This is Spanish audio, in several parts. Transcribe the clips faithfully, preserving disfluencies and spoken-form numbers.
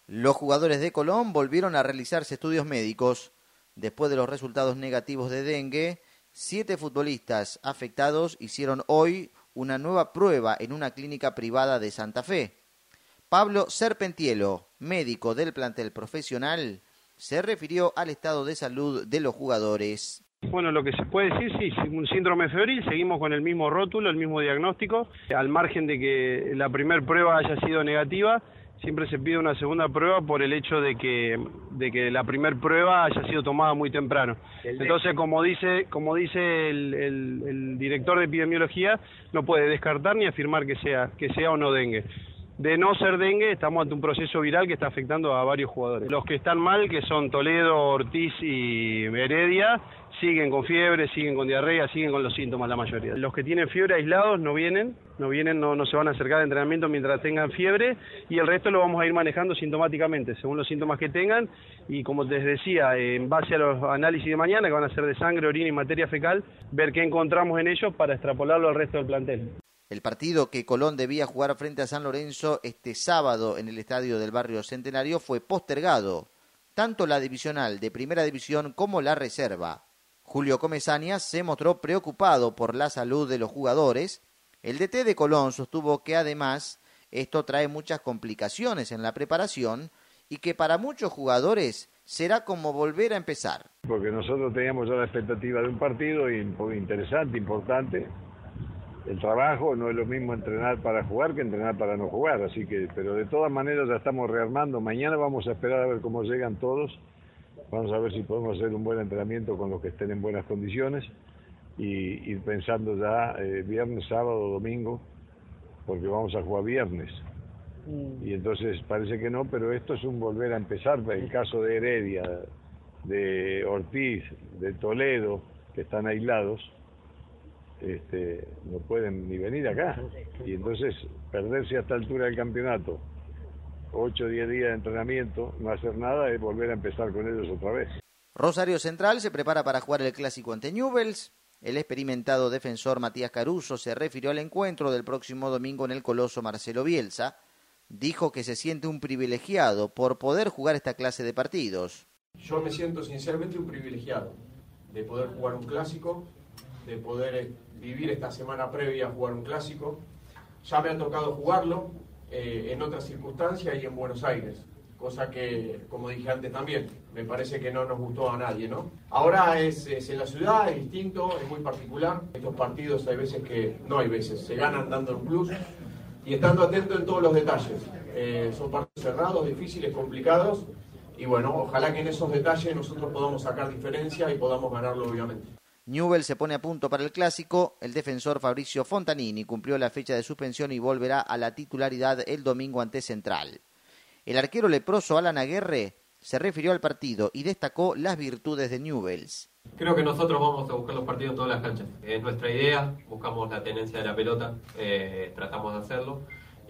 Los jugadores de Colón volvieron a realizarse estudios médicos. Después de los resultados negativos de dengue, siete futbolistas afectados hicieron hoy una nueva prueba en una clínica privada de Santa Fe. Pablo Serpentielo, médico del plantel profesional, se refirió al estado de salud de los jugadores. Bueno, lo que se puede decir, sí, un síndrome febril, seguimos con el mismo rótulo, el mismo diagnóstico. Al margen de que la primera prueba haya sido negativa, siempre se pide una segunda prueba por el hecho de que de que la primera prueba haya sido tomada muy temprano. Entonces, como dice como dice el, el, el director de epidemiología, no puede descartar ni afirmar que sea que sea o no dengue. De no ser dengue, estamos ante un proceso viral que está afectando a varios jugadores. Los que están mal, que son Toledo, Ortiz y Heredia, siguen con fiebre, siguen con diarrea, siguen con los síntomas la mayoría. Los que tienen fiebre aislados no vienen, no vienen, no, no se van a acercar al entrenamiento mientras tengan fiebre, y el resto lo vamos a ir manejando sintomáticamente, según los síntomas que tengan, y como les decía, en base a los análisis de mañana, que van a ser de sangre, orina y materia fecal, ver qué encontramos en ellos para extrapolarlo al resto del plantel. El partido que Colón debía jugar frente a San Lorenzo este sábado en el estadio del Barrio Centenario fue postergado, tanto la divisional de Primera División como la reserva. Julio Comesaña se mostró preocupado por la salud de los jugadores. El D T de Colón sostuvo que además esto trae muchas complicaciones en la preparación y que para muchos jugadores será como volver a empezar. Porque nosotros teníamos ya la expectativa de un partido interesante, importante. El trabajo no es lo mismo entrenar para jugar que entrenar para no jugar, así que, pero de todas maneras ya estamos rearmando. Mañana vamos a esperar a ver cómo llegan todos. Vamos a ver si podemos hacer un buen entrenamiento con los que estén en buenas condiciones y ir pensando ya eh, viernes, sábado, domingo, porque vamos a jugar viernes. Y entonces parece que no, pero esto es un volver a empezar. El caso de Heredia, de Ortiz, de Toledo, que están aislados, este, no pueden ni venir acá. Y entonces perderse a esta altura del campeonato, ocho o diez días de entrenamiento, no hacer nada, es volver a empezar con ellos otra vez. Rosario Central se prepara para jugar el clásico ante Newell's. El experimentado defensor Matías Caruso se refirió al encuentro del próximo domingo en el Coloso Marcelo Bielsa. Dijo que se siente un privilegiado por poder jugar esta clase de partidos. Yo me siento sinceramente un privilegiado de poder jugar un clásico, de poder vivir esta semana previa a jugar un clásico. Ya me ha tocado jugarlo eh, en otras circunstancias y en Buenos Aires, cosa que, como dije antes también, me parece que no nos gustó a nadie, ¿no? Ahora es, es en la ciudad, es distinto, es muy particular. Estos partidos hay veces que, no hay veces, se ganan dando un plus y estando atento en todos los detalles. Eh, son partidos cerrados, difíciles, complicados, y bueno, ojalá que en esos detalles nosotros podamos sacar diferencia y podamos ganarlo, obviamente. Newell's se pone a punto para el clásico. El defensor Fabricio Fontanini cumplió la fecha de suspensión y volverá a la titularidad el domingo ante Central. El arquero leproso Alan Aguerre se refirió al partido y destacó las virtudes de Newell's. Creo que nosotros vamos a buscar los partidos en todas las canchas. Es nuestra idea, buscamos la tenencia de la pelota, eh, tratamos de hacerlo.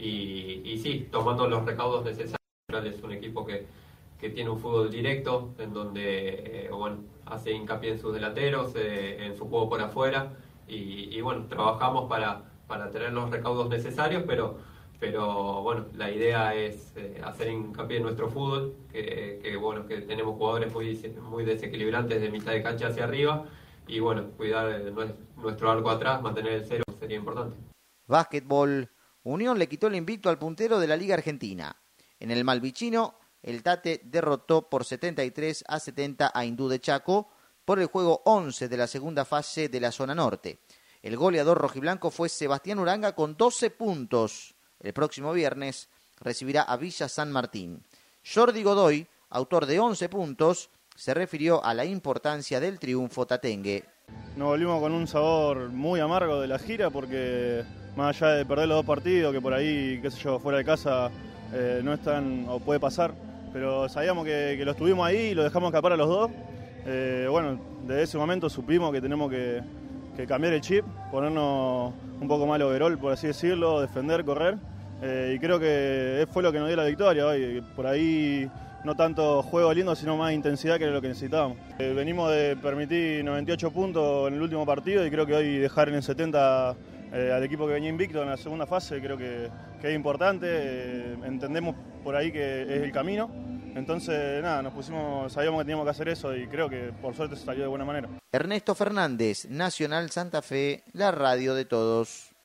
Y, y sí, tomando los recaudos necesarios. Es un equipo que, que tiene un fútbol directo, en donde eh, bueno, hace hincapié en sus delanteros, eh, en su juego por afuera. Y, y bueno, trabajamos para, para tener los recaudos necesarios, pero... pero bueno, la idea es eh, hacer hincapié en nuestro fútbol, que, que bueno, que tenemos jugadores muy, muy desequilibrantes de mitad de cancha hacia arriba, y bueno, cuidar eh, nuestro arco atrás, mantener el cero sería importante. Básquetbol. Unión le quitó el invicto al puntero de la Liga Argentina. En el Malvicino, el Tate derrotó por setenta y tres a setenta a Hindú de Chaco por el juego once de la segunda fase de la zona norte. El goleador rojiblanco fue Sebastián Uranga con doce puntos. El próximo viernes recibirá a Villa San Martín. Jordi Godoy, autor de once puntos, se refirió a la importancia del triunfo tatengue. Nos volvimos con un sabor muy amargo de la gira porque más allá de perder los dos partidos, que por ahí, qué sé yo, fuera de casa eh, no están o puede pasar, pero sabíamos que, que los tuvimos ahí y los dejamos escapar a los dos. Eh, bueno, desde ese momento supimos que tenemos que, que cambiar el chip, ponernos un poco más overall, por así decirlo, defender, correr, eh, y creo que fue lo que nos dio la victoria hoy. Por ahí no tanto juego lindo, sino más intensidad, que era lo que necesitábamos. Eh, venimos de permitir noventa y ocho puntos en el último partido y creo que hoy dejar en el setenta eh, al equipo que venía invicto en la segunda fase, creo que, que es importante, eh, entendemos por ahí que es el camino. Entonces, nada, nos pusimos, sabíamos que teníamos que hacer eso y creo que por suerte salió de buena manera. Ernesto Fernández, Nacional Santa Fe, la radio de todos.